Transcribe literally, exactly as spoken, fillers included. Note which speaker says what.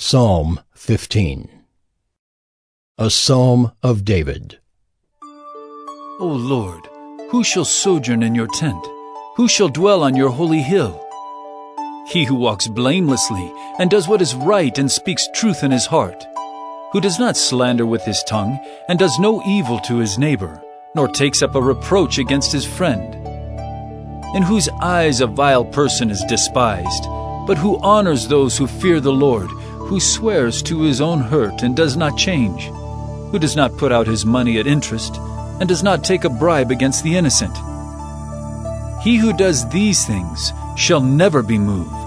Speaker 1: Psalm fifteen. A Psalm of David.
Speaker 2: O Lord, who shall sojourn in your tent? Who shall dwell on your holy hill? He who walks blamelessly and does what is right and speaks truth in his heart, who does not slander with his tongue and does no evil to his neighbor, nor takes up a reproach against his friend, in whose eyes a vile person is despised, but who honors those who fear the Lord, who swears to his own hurt and does not change, who does not put out his money at interest and does not take a bribe against the innocent. He who does these things shall never be moved.